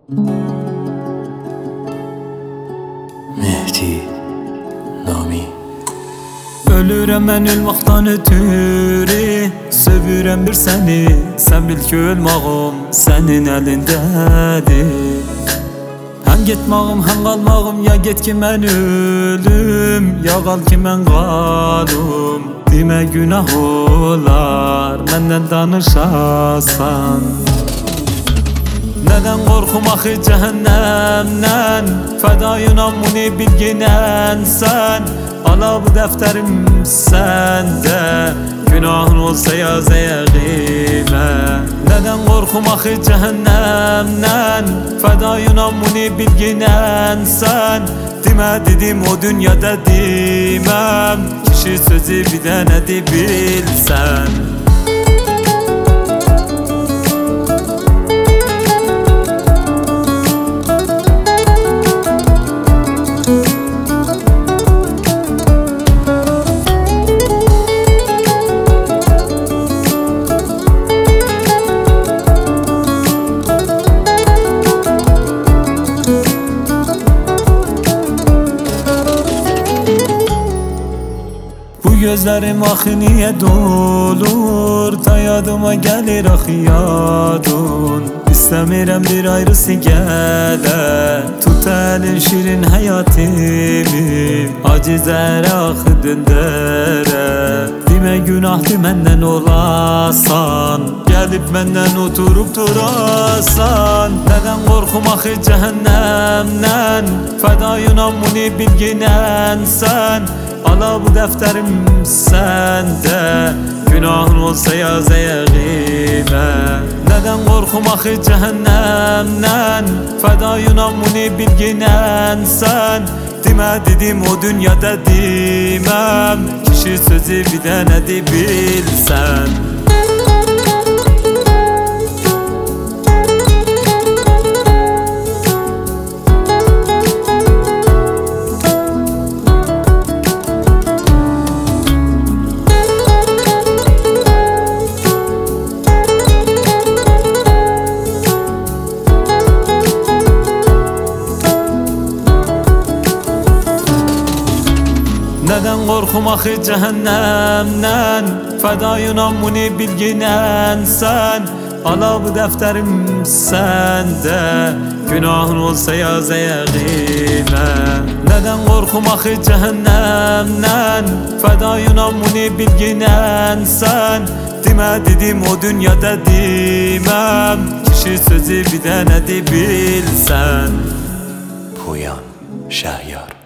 Mehdi Nami. Ölürəm mən ölməkdən ötürü, sövürəm bir səni. Sən bil ki ölmağım sənin əlindədir. Həm getmağım, həm qalmağım, ya get ki mən ölüm, ya qal ki mən qalım. Demə günah olar, məndən danışasan. Nədən qorxum axı cəhənnəmdən, fədayınam bunu bilginən sən. Ala bu dəftərim səndə, günahın olsa yaz əqimə. Nədən qorxum axı cəhənnəmdən, fədayınam bunu bilginən sən. Demə dedim o dünyada deməm, kişi sözü bir dənədir bilsən. Gözlerim axı niyə dolur, ta yadıma gəlir axı yadın. İstəmirəm bir ayrısı gələ, tut əlin şirin həyatimi, acizlərə axı döndərə. Demə günahdır məndən olasan, gəlib məndən oturub durasan. Nədən qorxum axı cəhənnəmdən, fədayınam bunu bilginən sən. Ala bu dəftərim səndə, günahın olsa yaz əqimə. Nədən qorxum axı cəhənnəmdən, fədayınam bunu bilginən sən. Demə dedim o dünyada deməm, kişi sözü bir dənədir bilsən. Nədən qorxum axı cəhənnəmdən, fədayınam bunu bilginən sən. Ala bu dəftərim səndə, günahın olsa yaz əqimə. Nədən qorxum axı cəhənnəmdən, fədayınam bunu bilginən sən. Demə dedim o dünyada deməm, kişi sözü bir dənədir bilsən. Poyan Şəhyar.